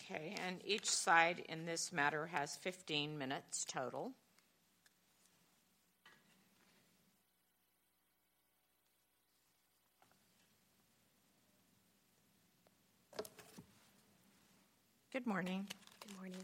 Okay, and each side in this matter has 15 minutes total. Good morning. Good morning.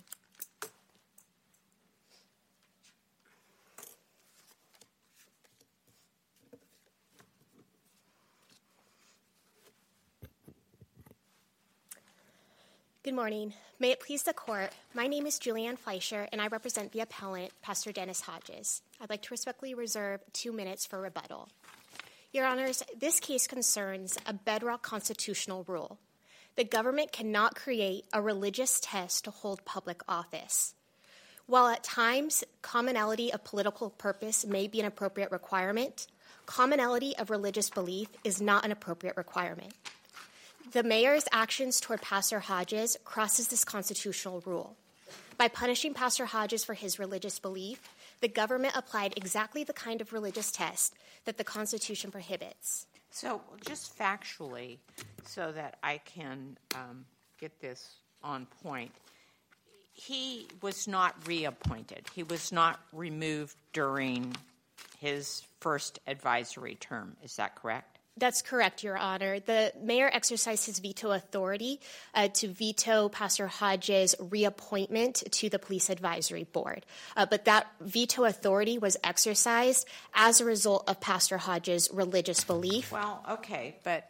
Good morning. May it please the Court, my name is Julianne Fleischer, and I represent the appellant, Pastor Dennis Hodges. I'd like to respectfully reserve 2 minutes for rebuttal. Your Honors, this case concerns a bedrock constitutional rule. The government cannot create a religious test to hold public office. While at times commonality of political purpose may be an appropriate requirement, commonality of religious belief is not an appropriate requirement. The mayor's actions toward Pastor Hodges crosses this constitutional rule. By punishing Pastor Hodges for his religious belief, the government applied exactly the kind of religious test that the Constitution prohibits. So just factually, so that I can get this on point, he was not reappointed. He was not removed during his first advisory term. Is that correct? That's correct, Your Honor. The mayor exercised his veto authority to veto Pastor Hodges' reappointment to the Police Advisory Board. But that veto authority was exercised as a result of Pastor Hodges' religious belief. Well, okay, but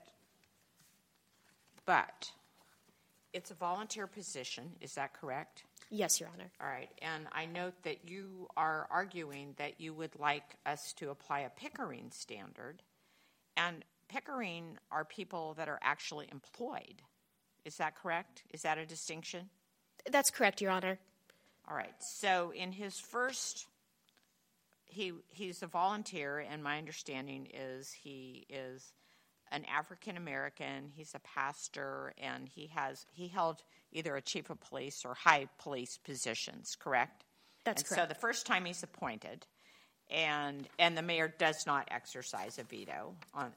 it's a volunteer position. Is that correct? Yes, Your Honor. All right, and I note that you are arguing that you would like us to apply a Pickering standard. And Pickering are people that are actually employed. Is that correct? Is that a distinction? That's correct, Your Honor. All right. So in his first, he's a volunteer, and my understanding is he is an African American. He's a pastor, and he held either a chief of police or high police positions. Correct? That's correct. So the first time he's appointed. And the mayor does not exercise a veto.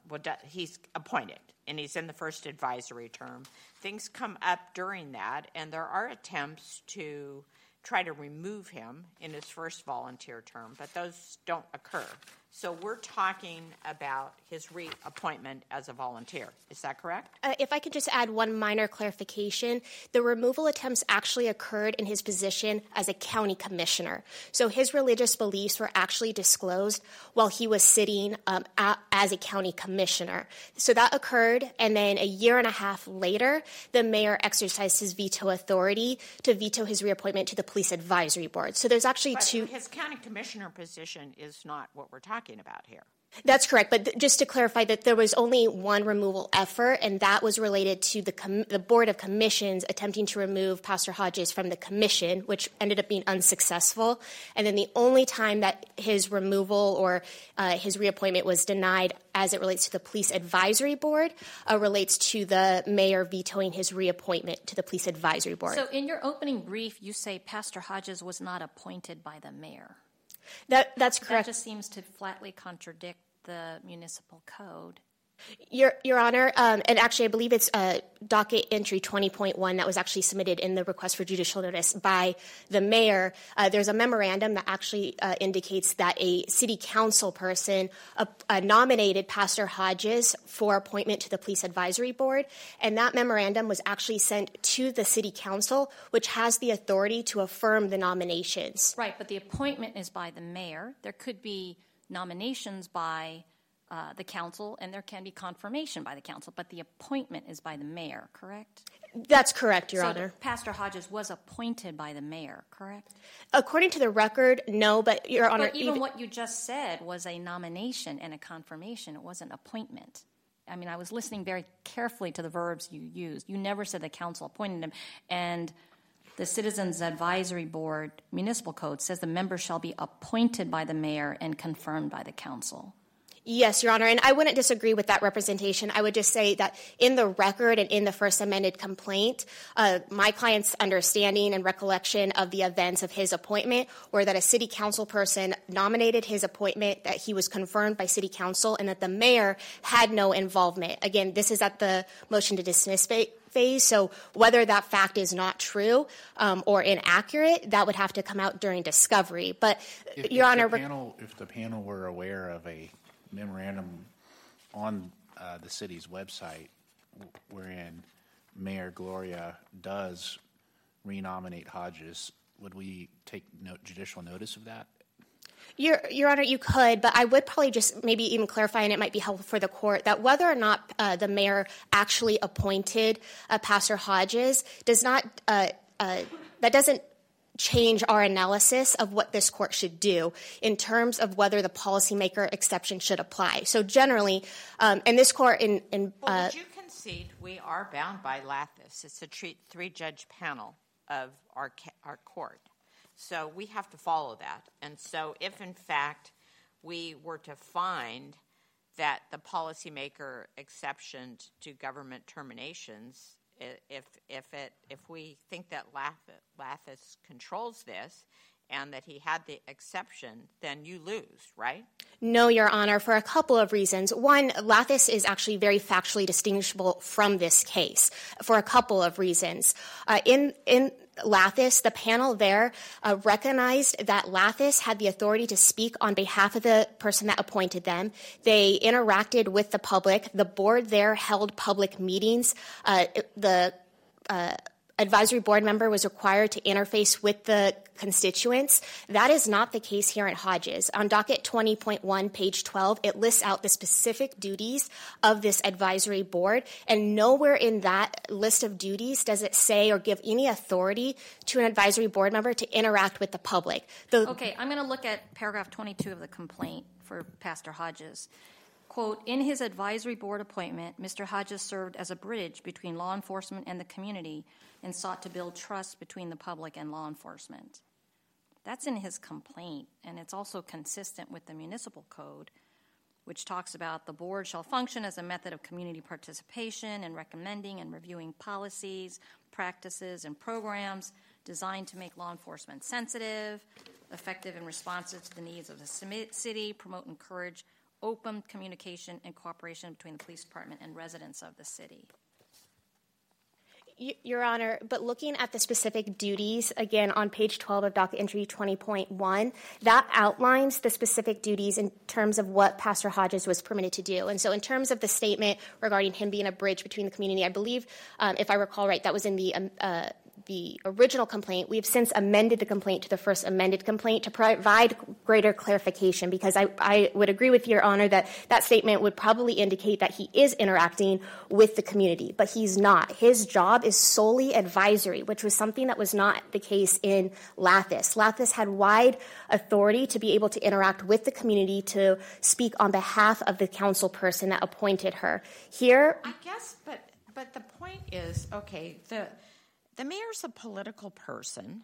He's appointed, and he's in the first advisory term. Things come up during that, and there are attempts to try to remove him in his first volunteer term, but those don't occur. So we're talking about his reappointment as a volunteer. Is that correct? If I could just add one minor clarification, the removal attempts actually occurred in his position as a county commissioner. So his religious beliefs were actually disclosed while he was sitting as a county commissioner. So that occurred, and then a year and a half later, the mayor exercised his veto authority to veto his reappointment to the Police Advisory Board. So there's actually two. His county commissioner position is not what we're talking about here. That's correct, but just to clarify that there was only one removal effort, and that was related to the Board of Commissions attempting to remove Pastor Hodges from the commission, which ended up being unsuccessful. And then the only time that his removal or his reappointment was denied as it relates to the Police Advisory Board relates to the mayor vetoing his reappointment to the Police Advisory Board. So in your opening brief, you say Pastor Hodges was not appointed by the mayor. That's correct. That just seems to flatly contradict the municipal code. Your Honor, and actually I believe it's docket entry 20.1 that was actually submitted in the request for judicial notice by the mayor. There's a memorandum that actually indicates that a city council person nominated Pastor Hodges for appointment to the Police Advisory Board, and that memorandum was actually sent to the city council, which has the authority to affirm the nominations. Right, but the appointment is by the mayor. There could be nominations by the council, and there can be confirmation by the council, but the appointment is by the mayor, correct? That's correct, Your Honor. So Pastor Hodges was appointed by the mayor, correct? According to the record, no, but Your Honor... But even what you just said was a nomination and a confirmation. It wasn't appointment. I mean, I was listening very carefully to the verbs you used. You never said the council appointed him, and the Citizens Advisory Board Municipal Code says the member shall be appointed by the mayor and confirmed by the council. Yes, Your Honor, and I wouldn't disagree with that representation. I would just say that in the record and in the first amended complaint, my client's understanding and recollection of the events of his appointment were that a city council person nominated his appointment, that he was confirmed by city council, and that the mayor had no involvement. Again, this is at the motion to dismiss phase, so whether that fact is not true or inaccurate, that would have to come out during discovery. But, Your Honor, if the panel were aware of a memorandum on the city's website wherein Mayor Gloria does renominate Hodges, would we take judicial notice of that? Your Honor, you could, but I would probably just maybe even clarify, and it might be helpful for the court, that whether or not the mayor actually appointed Pastor Hodges does not that doesn't change our analysis of what this court should do in terms of whether the policymaker exception should apply. So generally, and this court would you concede we are bound by Lathis? It's a three-judge panel of our court. So we have to follow that. And so if, in fact, we were to find that the policymaker exception to government terminations, if we think that Lathis controls this and that he had the exception, then you lose, right? No, Your Honor, for a couple of reasons. One, Lathis is actually very factually distinguishable from this case for a couple of reasons. In Lathis, the panel there recognized that Lathis had the authority to speak on behalf of the person that appointed them. They interacted with the public. The board there held public meetings. The advisory board member was required to interface with the constituents. That is not the case here at Hodges. On docket 20.1, page 12, it lists out the specific duties of this advisory board, and nowhere in that list of duties does it say or give any authority to an advisory board member to interact with the public. Okay, I'm going to look at paragraph 22 of the complaint for Pastor Hodges. Quote, in his advisory board appointment, Mr. Hodges served as a bridge between law enforcement and the community and sought to build trust between the public and law enforcement. That's in his complaint, and it's also consistent with the municipal code, which talks about the board shall function as a method of community participation in recommending and reviewing policies, practices, and programs designed to make law enforcement sensitive, effective, and responsive to the needs of the city, promote and encourage open communication and cooperation between the police department and residents of the city. Your Honor, but looking at the specific duties, again, on page 12 of docket entry 20.1, that outlines the specific duties in terms of what Pastor Hodges was permitted to do. And so in terms of the statement regarding him being a bridge between the community, I believe, if I recall right, that was in the original complaint. We've since amended the complaint to the first amended complaint to provide greater clarification, because I would agree with Your Honor that that statement would probably indicate that he is interacting with the community, but he's not. His job is solely advisory, which was something that was not the case in Lathis. Lathis had wide authority to be able to interact with the community to speak on behalf of the council person that appointed her. Here, I guess, but the point is, okay, the mayor's a political person.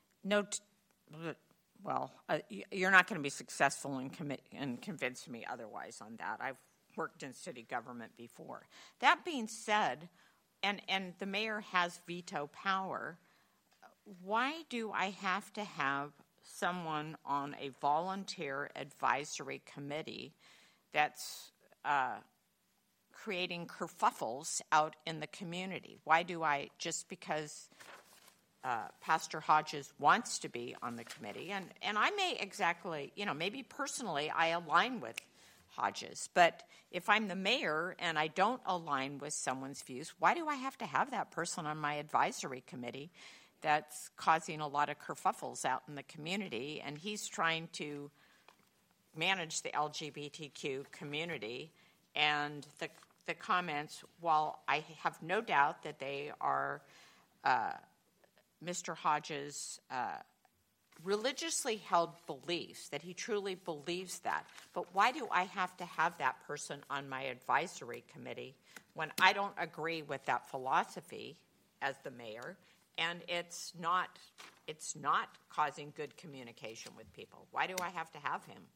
You're not going to be successful in convincing me otherwise on that. I've worked in city government before. That being said, and the mayor has veto power, why do I have to have someone on a volunteer advisory committee that's creating kerfuffles out in the community? Why do I, just because Pastor Hodges wants to be on the committee, and I may exactly, maybe personally I align with Hodges, but if I'm the mayor and I don't align with someone's views, why do I have to have that person on my advisory committee that's causing a lot of kerfuffles out in the community, and he's trying to manage the LGBTQ community? And the comments, while I have no doubt that they are Mr. Hodges' religiously held beliefs, that he truly believes that, but why do I have to have that person on my advisory committee when I don't agree with that philosophy as the mayor, and it's not causing good communication with people? Why do I have to have him?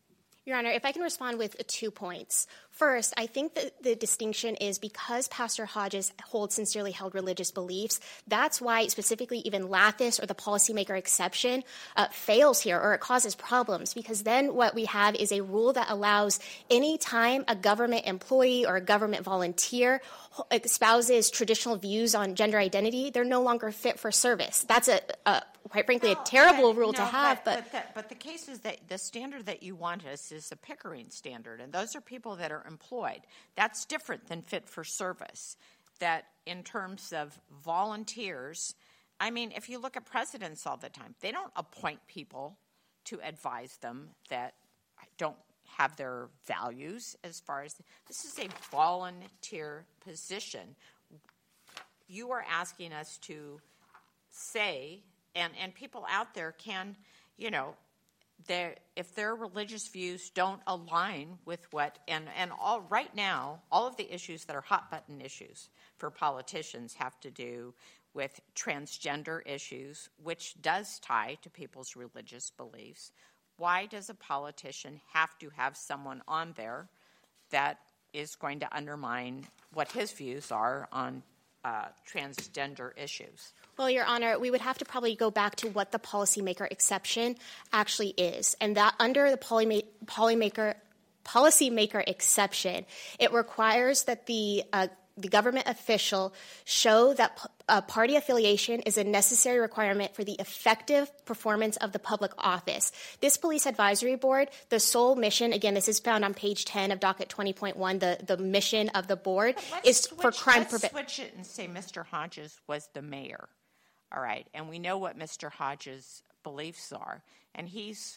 Your Honor, if I can respond with 2 points. First, I think that the distinction is because Pastor Hodges holds sincerely held religious beliefs, that's why specifically even Lathis or the policymaker exception fails here, or it causes problems, because then what we have is a rule that allows any time a government employee or a government volunteer espouses traditional views on gender identity, they're no longer fit for service. That's quite frankly, a terrible rule to have. But the case is that the standard that you want us is a Pickering standard, and those are people that are employed. That's different than fit for service. That in terms of volunteers, I mean, if you look at presidents all the time, they don't appoint people to advise them that don't have their values as far as this is a volunteer position. You are asking us to say, and people out there can, you know, if their religious views don't align with what, and all right now, all of the issues that are hot button issues for politicians have to do with transgender issues, which does tie to people's religious beliefs. Why does a politician have to have someone on there that is going to undermine what his views are on transgender issues? Well, Your Honor, we would have to probably go back to what the policymaker exception actually is. And that under the policymaker exception, it requires that the government official show that party affiliation is a necessary requirement for the effective performance of the public office. This police advisory board, the sole mission, again, this is found on page 10 of docket 20.1, the mission of the board is for crime prevention. Let's switch it and say Mr. Hodges was the mayor, all right, and we know what Mr. Hodges' beliefs are, and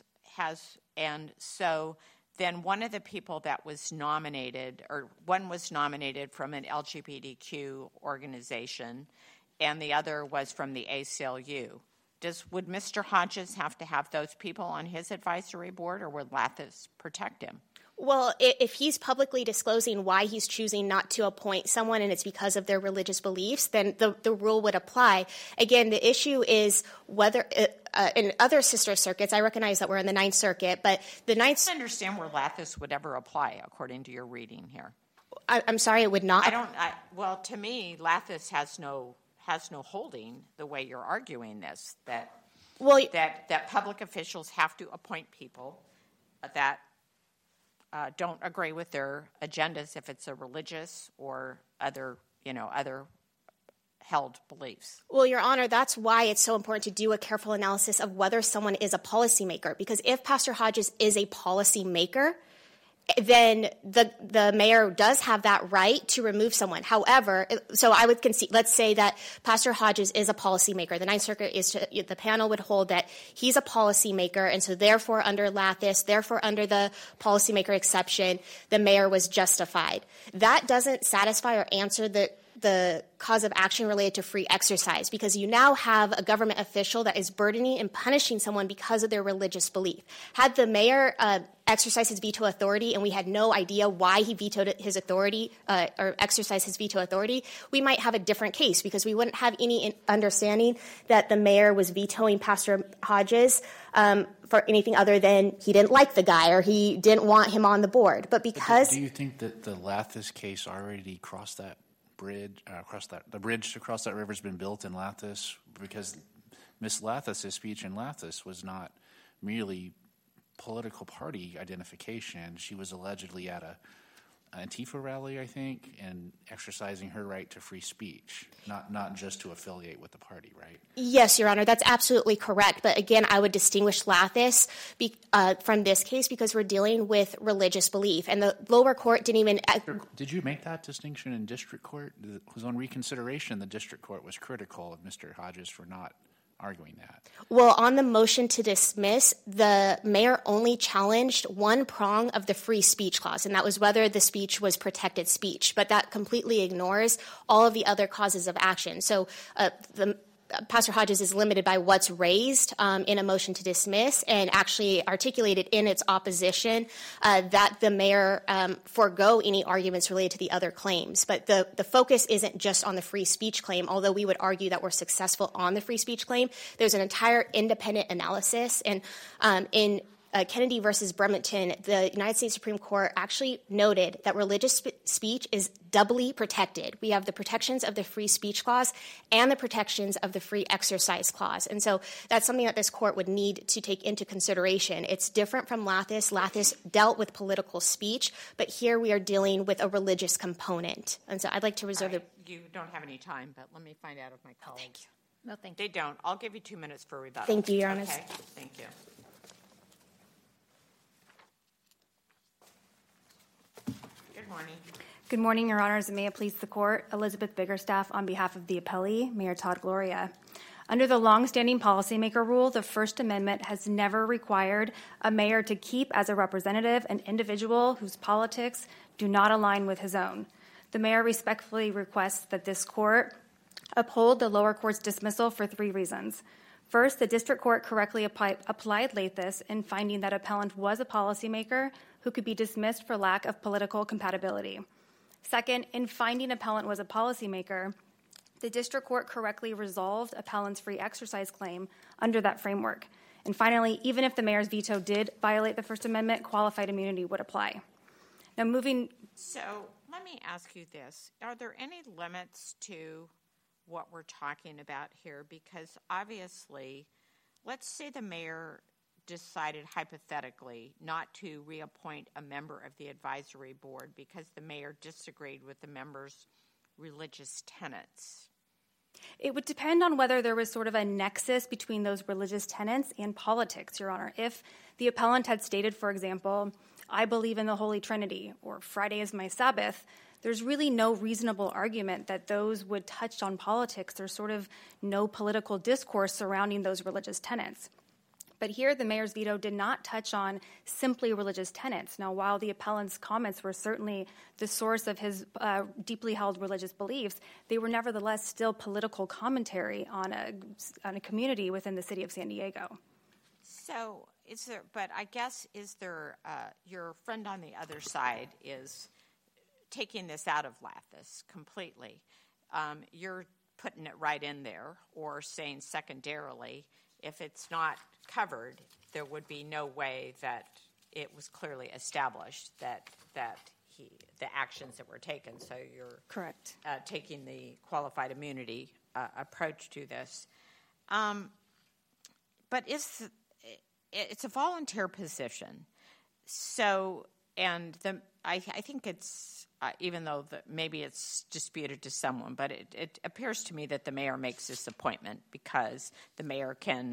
so then one of the people that was nominated, or one was nominated from an LGBTQ organization, and the other was from the ACLU. Would Mr. Hodges have to have those people on his advisory board, or would Lathis protect him? Well, if he's publicly disclosing why he's choosing not to appoint someone and it's because of their religious beliefs, then the rule would apply. Again, the issue is whether in other sister circuits, I recognize that we're in the Ninth Circuit, but the Ninth... I don't understand where Lathis would ever apply, according to your reading here. I'm sorry, it would not? Well, to me, Lathis has no holding the way you're arguing this, that public officials have to appoint people that don't agree with their agendas if it's a religious or other held beliefs. Well, Your Honor, that's why it's so important to do a careful analysis of whether someone is a policymaker. Because if Pastor Hodges is a policymaker, then the mayor does have that right to remove someone. However, so I would concede, let's say that Pastor Hodges is a policymaker. The Ninth Circuit the panel would hold that he's a policymaker, and so therefore under Lathis, therefore under the policymaker exception, the mayor was justified. That doesn't satisfy or answer the cause of action related to free exercise, because you now have a government official that is burdening and punishing someone because of their religious belief. Had the mayor exercised his veto authority and we had no idea why he vetoed his authority or exercised his veto authority, we might have a different case, because we wouldn't have any understanding that the mayor was vetoing Pastor Hodges for anything other than he didn't like the guy or he didn't want him on the board. But because... Do you think that the Lathis case already crossed that bridge, the bridge to cross that river has been built in Lathis? Because Miss Lathis' speech in Lathis was not merely political party identification. She was allegedly at an Antifa rally, I think, and exercising her right to free speech, not just to affiliate with the party, right? Yes, Your Honor, that's absolutely correct. But again, I would distinguish Lathis from this case because we're dealing with religious belief, and the lower court didn't even... Did you make that distinction in district court? Because on reconsideration, the district court was critical of Mr. Hodges for not arguing that. Well, on the motion to dismiss, the mayor only challenged one prong of the free speech clause, and that was whether the speech was protected speech. But that completely ignores all of the other causes of action. So Pastor Hodges is limited by what's raised in a motion to dismiss, and actually articulated in its opposition that the mayor forego any arguments related to the other claims. But the focus isn't just on the free speech claim, although we would argue that we're successful on the free speech claim. There's an entire independent analysis, and in Kennedy versus Bremerton, the United States Supreme Court actually noted that religious speech is doubly protected. We have the protections of the free speech clause and the protections of the free exercise clause. And so that's something that this court would need to take into consideration. It's different from Lathis. Lathis dealt with political speech, but here we are dealing with a religious component. And so I'd like to reserve You don't have any time, but let me find out if my colleagues. Thank you. No, thank you. They don't. I'll give you 2 minutes for rebuttal. Thank you, Your Honor. Okay, thank you. Good morning. Good morning, Your Honors, and may it please the Court. Elizabeth Biggerstaff on behalf of the appellee, Mayor Todd Gloria. Under the longstanding policymaker rule, the First Amendment has never required a mayor to keep as a representative an individual whose politics do not align with his own. The mayor respectfully requests that this court uphold the lower court's dismissal for 3 reasons. First, the district court correctly applied Lathis in finding that appellant was a policymaker who could be dismissed for lack of political compatibility. Second, in finding appellant was a policymaker, the district court correctly resolved appellant's free exercise claim under that framework. And finally, even if the mayor's veto did violate the First Amendment, qualified immunity would apply. Now, So let me ask you this. Are there any limits to what we're talking about here? Because obviously, let's say the mayor decided hypothetically not to reappoint a member of the advisory board because the mayor disagreed with the member's religious tenets. It would depend on whether there was sort of a nexus between those religious tenets and politics, Your Honor. If the appellant had stated, for example, I believe in the Holy Trinity, or Friday is my Sabbath, there's really no reasonable argument that those would touch on politics. There's sort of no political discourse surrounding those religious tenets. But here, the mayor's veto did not touch on simply religious tenets. Now, while the appellant's comments were certainly the source of his deeply held religious beliefs, they were nevertheless still political commentary on a community within the city of San Diego. So, your friend on the other side is taking this out of Lathis completely. You're putting it right in there, or saying secondarily, if it's not covered, there would be no way that it was clearly established that the actions that were taken. So you're correct. Taking the qualified immunity approach to this. But it's a volunteer position. So, I think it's, even though maybe it's disputed to someone, but it appears to me that the mayor makes this appointment because the mayor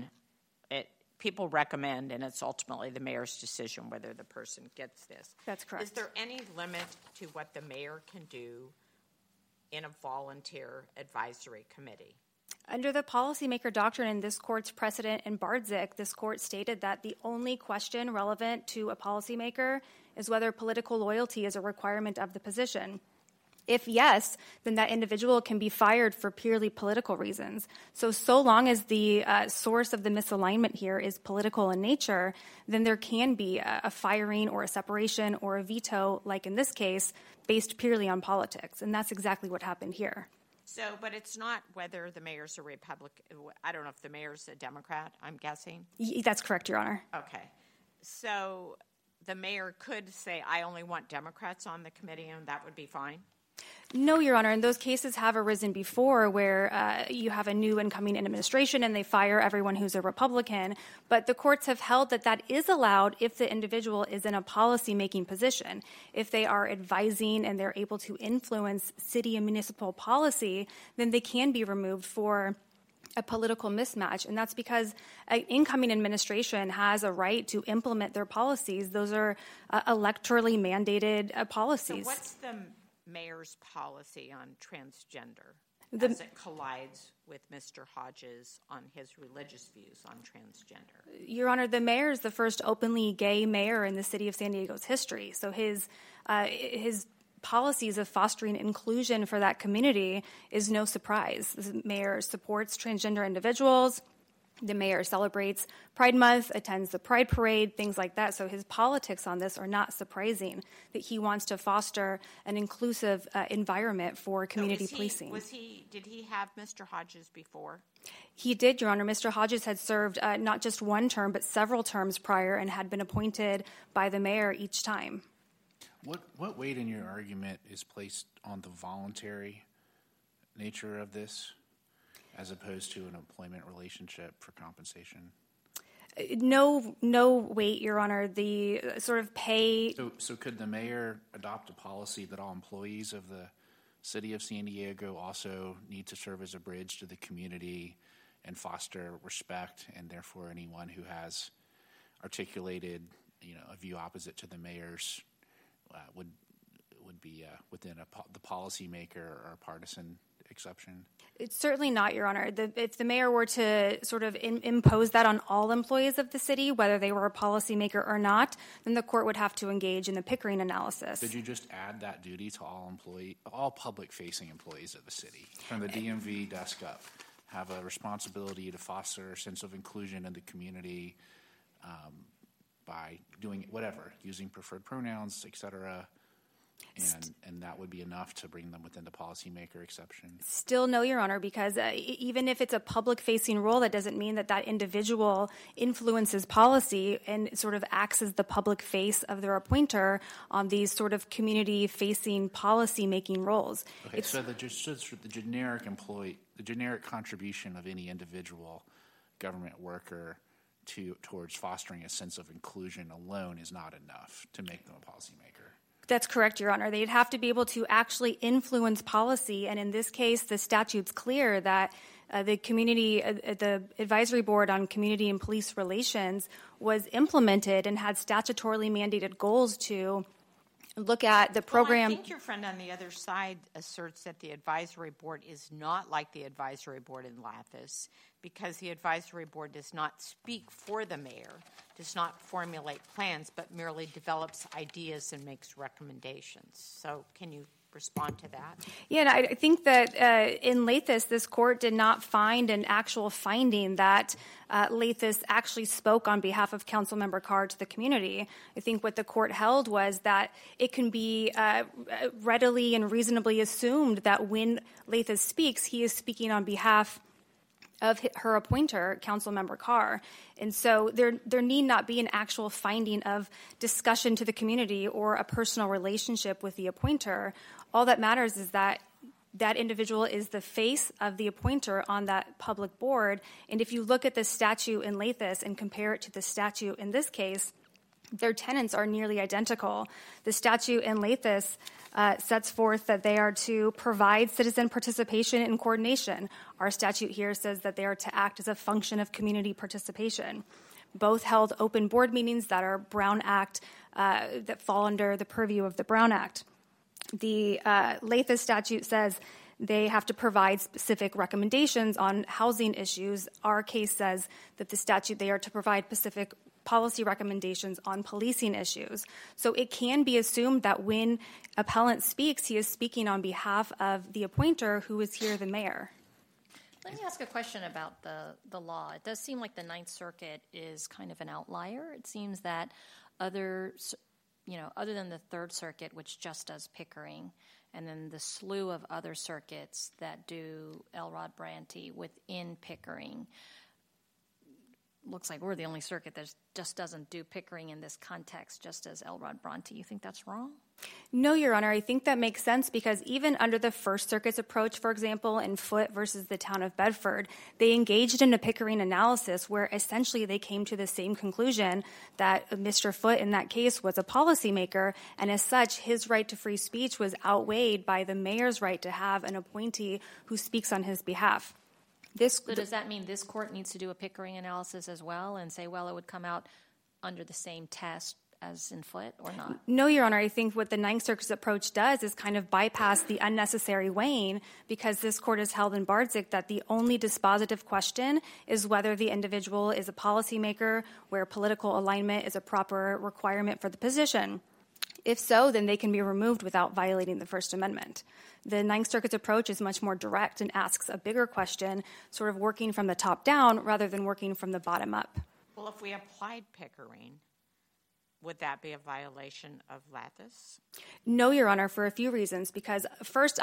people recommend, and it's ultimately the mayor's decision whether the person gets this. That's correct. Is there any limit to what the mayor can do in a volunteer advisory committee? Under the policymaker doctrine in this court's precedent in Bardzik, this court stated that the only question relevant to a policymaker is whether political loyalty is a requirement of the position. If yes, then that individual can be fired for purely political reasons. So long as the source of the misalignment here is political in nature, then there can be a firing or a separation or a veto, like in this case, based purely on politics. And that's exactly what happened here. So, but it's not whether the mayor's a Republican. I don't know if the mayor's a Democrat, I'm guessing. That's correct, Your Honor. Okay. So the mayor could say, I only want Democrats on the committee, and that would be fine? No, Your Honor. And those cases have arisen before where you have a new incoming administration and they fire everyone who's a Republican. But the courts have held that that is allowed if the individual is in a policy-making position. If they are advising and they're able to influence city and municipal policy, then they can be removed for a political mismatch. And that's because an incoming administration has a right to implement their policies. Those are electorally mandated policies. So what's the mayor's policy on transgender as it collides with Mr. Hodges on his religious views on transgender? Your Honor, the mayor is the first openly gay mayor in the city of San Diego's history. So his policies of fostering inclusion for that community is no surprise. The mayor supports transgender individuals. The mayor celebrates Pride Month, attends the Pride Parade, things like that. So his politics on this are not surprising, that he wants to foster an inclusive environment for community policing. Did he have Mr. Hodges before? He did, Your Honor. Mr. Hodges had served not just one term, but several terms prior and had been appointed by the mayor each time. What weight in your argument is placed on the voluntary nature of this, as opposed to an employment relationship for compensation? No weight, Your Honor. The sort of pay. So could the mayor adopt a policy that all employees of the city of San Diego also need to serve as a bridge to the community and foster respect, and therefore anyone who has articulated, a view opposite to the mayor's would be within the policymaker or partisan exception? It's certainly not, Your Honor. If the mayor were to sort of impose that on all employees of the city, whether they were a policymaker or not, then the court would have to engage in the Pickering analysis. Could you just add that duty to all public-facing employees of the city, from the DMV desk up, have a responsibility to foster a sense of inclusion in the community by doing whatever, using preferred pronouns, et cetera, and that would be enough to bring them within the policymaker exception? Still no, Your Honor, because even if it's a public-facing role, that doesn't mean that individual influences policy and sort of acts as the public face of their appointer on these sort of community-facing policy-making roles. Okay, so the generic employee, the generic contribution of any individual government worker towards fostering a sense of inclusion alone is not enough to make them a policymaker. That's correct, Your Honor. They'd have to be able to actually influence policy, and in this case, the statute's clear that the Advisory Board on Community and Police Relations was implemented and had statutorily mandated goals to look at the program. Well, I think your friend on the other side asserts that the Advisory Board is not like the Advisory Board in Lathis, because the Advisory Board does not speak for the mayor, does not formulate plans, but merely develops ideas and makes recommendations. So can you respond to that? Yeah, and I think that in Lathis, this court did not find an actual finding that Lathis actually spoke on behalf of Councilmember Carr to the community. I think what the court held was that it can be readily and reasonably assumed that when Lathis speaks, he is speaking on behalf of her appointer, Councilmember Carr. And so there need not be an actual finding of discussion to the community or a personal relationship with the appointer. All that matters is that that individual is the face of the appointer on that public board. And if you look at the statute in Lathis and compare it to the statute in this case, their tenets are nearly identical. The statute in Lathis sets forth that they are to provide citizen participation and coordination. Our statute here says that they are to act as a function of community participation. Both held open board meetings that are Brown Act, that fall under the purview of the Brown Act. The Lathis statute says they have to provide specific recommendations on housing issues. Our case says that the statute, they are to provide specific policy recommendations on policing issues. So it can be assumed that when appellant speaks, he is speaking on behalf of the appointer, who is here the mayor. Let me ask a question about the law. It does seem like the Ninth Circuit is kind of an outlier. It seems that other than the Third Circuit, which just does Pickering, and then the slew of other circuits that do Elrod Branty within Pickering, looks like we're the only circuit that just doesn't do Pickering in this context, just as Elrod Branty. You think that's wrong? No, Your Honor. I think that makes sense because even under the First Circuit's approach, for example, in Foote versus the town of Bedford, they engaged in a Pickering analysis where essentially they came to the same conclusion that Mr. Foote in that case was a policymaker, and as such, his right to free speech was outweighed by the mayor's right to have an appointee who speaks on his behalf. So does that mean this court needs to do a Pickering analysis as well and say, well, it would come out under the same test as in Foote or not? No, Your Honor. I think what the Ninth Circuit's approach does is kind of bypass the unnecessary weighing because this court has held in Bardzik that the only dispositive question is whether the individual is a policymaker where political alignment is a proper requirement for the position. If so, then they can be removed without violating the First Amendment. The Ninth Circuit's approach is much more direct and asks a bigger question, sort of working from the top down rather than working from the bottom up. Well, if we applied Pickering, would that be a violation of Lathis? No, Your Honor, for a few reasons. Because first,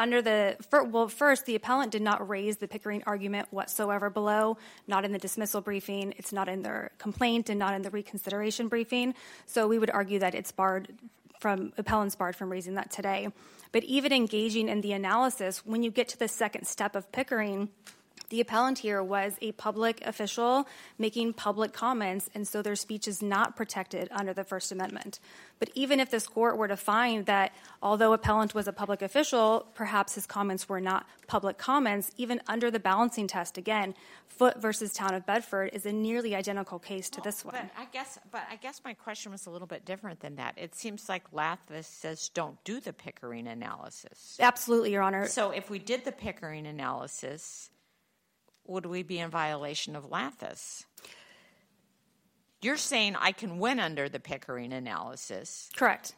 the appellant did not raise the Pickering argument whatsoever below, not in the dismissal briefing, it's not in their complaint, and not in the reconsideration briefing. So we would argue that appellant's barred from raising that today. But even engaging in the analysis, when you get to the second step of Pickering, the appellant here was a public official making public comments, and so their speech is not protected under the First Amendment. But even if this court were to find that although appellant was a public official, perhaps his comments were not public comments, even under the balancing test, again, Foote versus Town of Bedford is a nearly identical case to this one. But I guess my question was a little bit different than that. It seems like Lathis says don't do the Pickering analysis. Absolutely, Your Honor. So if we did the Pickering analysis, would we be in violation of Lathis? You're saying I can win under the Pickering analysis. Correct.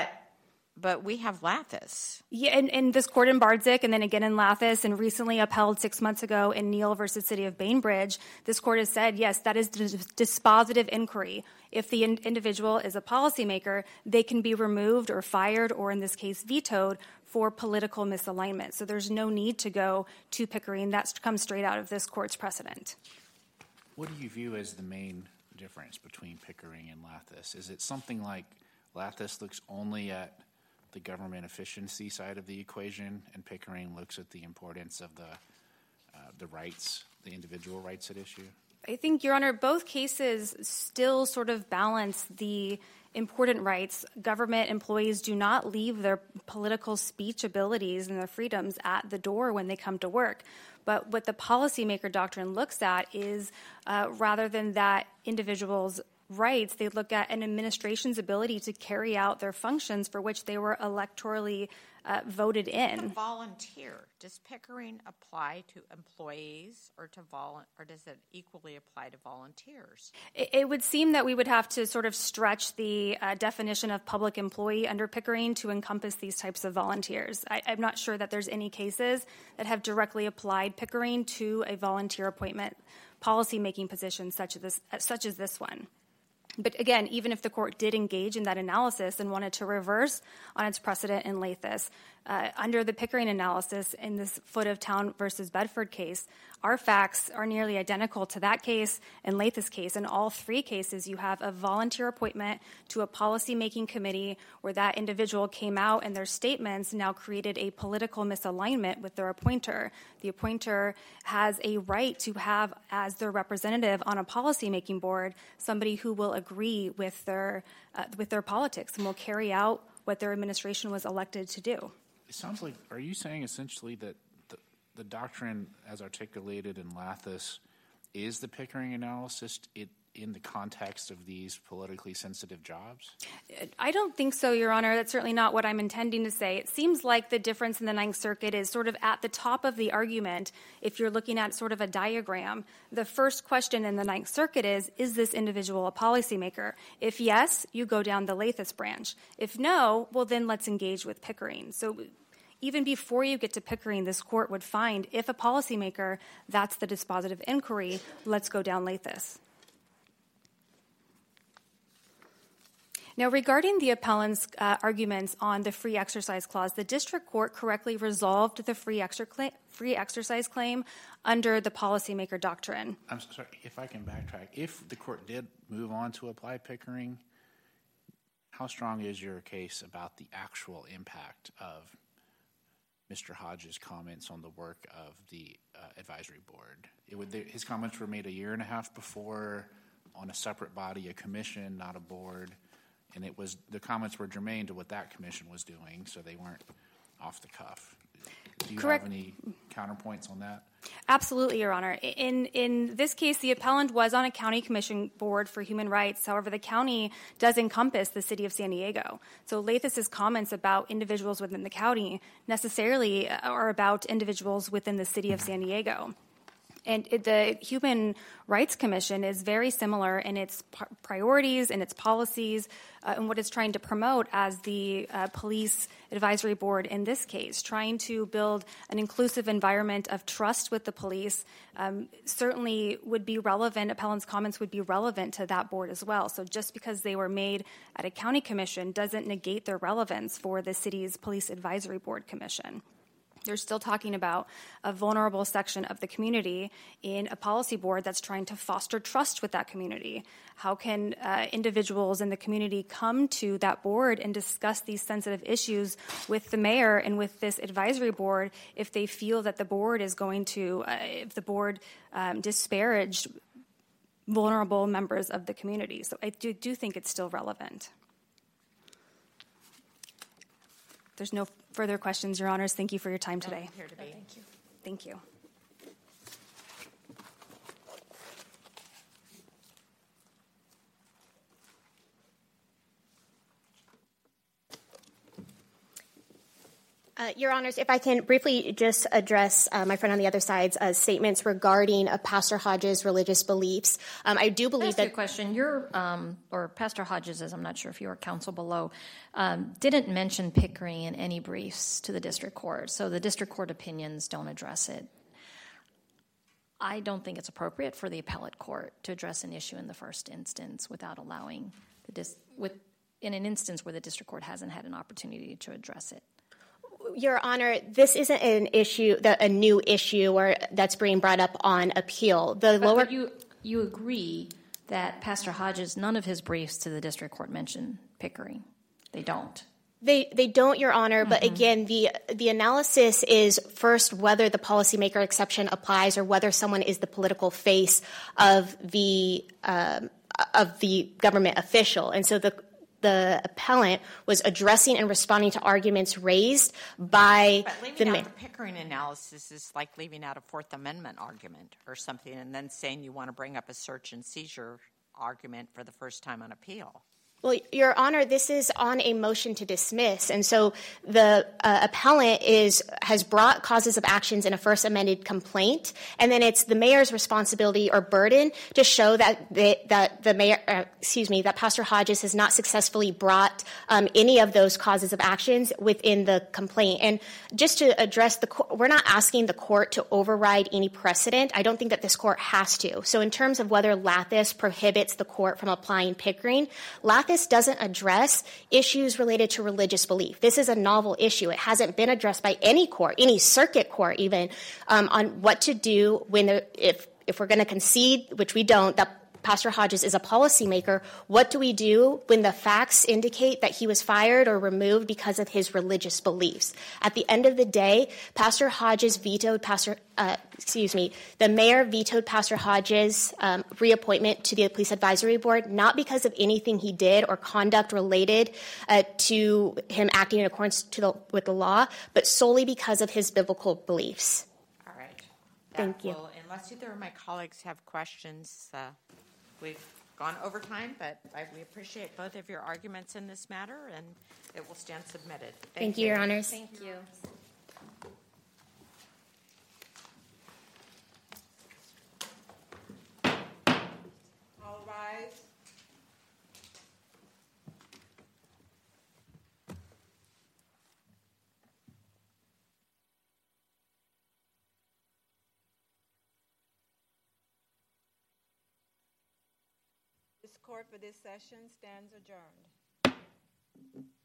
But we have Lathis. Yeah, and this court in Bardzik, and then again in Lathis, and recently upheld 6 months ago in Neal versus City of Bainbridge, this court has said, yes, that is dispositive inquiry. If the individual is a policymaker, they can be removed or fired, or in this case, vetoed for political misalignment. So there's no need to go to Pickering. That comes straight out of this court's precedent. What do you view as the main difference between Pickering and Lathis? Is it something like Lathis looks only at the government efficiency side of the equation, and Pickering looks at the importance of the rights, the individual rights at issue? I think, Your Honor, both cases still sort of balance the important rights. Government employees do not leave their political speech abilities and their freedoms at the door when they come to work. But what the policymaker doctrine looks at is rather than that individual's rights, they look at an administration's ability to carry out their functions for which they were electorally voted in. Volunteer. Does Pickering apply to employees or does it equally apply to volunteers? It would seem that we would have to sort of stretch the definition of public employee under Pickering to encompass these types of volunteers. I'm not sure that there's any cases that have directly applied Pickering to a volunteer appointment policy-making position such as this one. But again, even if the court did engage in that analysis and wanted to reverse on its precedent in Lathis, under the Pickering analysis in this Foote of Town versus Bedford case, our facts are nearly identical to that case and Lathis case. In all three cases, you have a volunteer appointment to a policy-making committee where that individual came out and their statements now created a political misalignment with their appointer. The appointer has a right to have as their representative on a policy-making board somebody who will agree with their politics and will carry out what their administration was elected to do. It sounds like, are you saying essentially that the doctrine as articulated in Lathis is the Pickering analysis in the context of these politically sensitive jobs? I don't think so, Your Honor. That's certainly not what I'm intending to say. It seems like the difference in the Ninth Circuit is sort of at the top of the argument. If you're looking at sort of a diagram, the first question in the Ninth Circuit is this individual a policymaker? If yes, you go down the Lathis branch. If no, well, then let's engage with Pickering. So even before you get to Pickering, this court would find if a policymaker, that's the dispositive inquiry, let's go down Lathis. Now, regarding the appellant's arguments on the free exercise clause, the district court correctly resolved the free exercise claim under the policymaker doctrine. I'm sorry, if I can backtrack. If the court did move on to apply Pickering, how strong is your case about the actual impact of Mr. Hodges' comments on the work of the advisory board? His comments were made a year and a half before on a separate body, a commission, not a board. And the comments were germane to what that commission was doing, so they weren't off the cuff. Do you Correct. have any counterpoints on that? Absolutely, Your Honor. In this case, the appellant was on a county commission board for human rights. However, the county does encompass the city of San Diego. So Lathis's comments about individuals within the county necessarily are about individuals within the city of San Diego. And the Human Rights Commission is very similar in its priorities and its policies and what it's trying to promote as the police advisory board in this case, trying to build an inclusive environment of trust with the police certainly would be relevant. Appellant's comments would be relevant to that board as well. So just because they were made at a county commission doesn't negate their relevance for the city's police advisory board commission. They're still talking about a vulnerable section of the community in a policy board that's trying to foster trust with that community. How can individuals in the community come to that board and discuss these sensitive issues with the mayor and with this advisory board if they feel that the board is going to, if the board disparaged vulnerable members of the community? So I do think it's still relevant. There's no further questions, Your Honors. Thank you for your time today. Here to be. Thank you. Thank you. Your Honors, if I can briefly just address my friend on the other side's statements regarding Pastor Hodges' religious beliefs. I do believe that— a question. Your, or Pastor Hodges, as I'm not sure if you were counsel below, didn't mention Pickering in any briefs to the district court, so the district court opinions don't address it. I don't think it's appropriate for the appellate court to address an issue in the first instance without allowing in an instance where the district court hasn't had an opportunity to address it. Your Honor, this isn't an issue, a new issue or that's being brought up on appeal. But you agree that Pastor Hodges, none of his briefs to the district court mention Pickering. They don't. They don't, Your Honor, but again, the analysis is first whether the policymaker exception applies or whether someone is the political face of the government official. And so the appellant was addressing and responding to arguments raised by but leaving out the Pickering analysis is like leaving out a Fourth Amendment argument or something and then saying you want to bring up a search and seizure argument for the first time on appeal. Well, Your Honor, this is on a motion to dismiss, and so the appellant has brought causes of actions in a first amended complaint, and then it's the mayor's responsibility or burden to show that that Pastor Hodges has not successfully brought any of those causes of actions within the complaint. And just to address we're not asking the court to override any precedent. I don't think that this court has to. So in terms of whether Lathis prohibits the court from applying Pickering, Lathis doesn't address issues related to religious belief. This is a novel issue. It hasn't been addressed by any court, any circuit court even, on what to do when if we're going to concede, which we don't, that Pastor Hodges is a policymaker. What do we do when the facts indicate that he was fired or removed because of his religious beliefs? At the end of the day, Pastor Hodges vetoed the mayor vetoed Pastor Hodges' reappointment to the Police Advisory Board, not because of anything he did or conduct related to him acting in accordance with the law, but solely because of his biblical beliefs. All right. Thank you. Unless either of my colleagues have questions, we've gone over time, but we appreciate both of your arguments in this matter, and it will stand submitted. Thank you, Your Honors. Thank you. All rise. This court for this session stands adjourned.